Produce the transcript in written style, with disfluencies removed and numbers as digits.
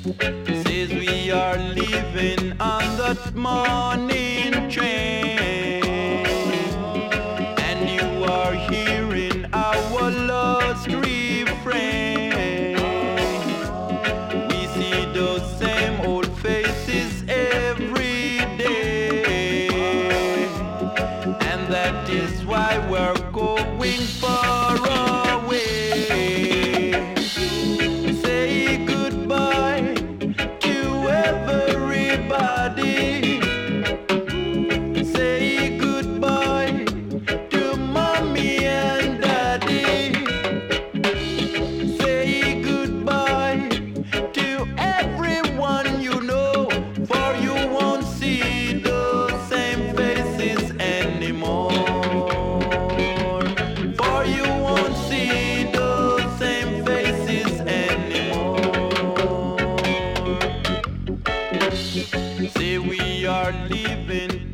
Says we are leaving on that morning train, and you are hearing our lost refrain. We see those same old faces every day, and that is why we're going far away. Say goodbye to everybody. Say goodbye to mommy and daddy. Say goodbye to everyone you know, for you won't see those same faces anymore. For you won't see those same faces anymore. Say we are leaving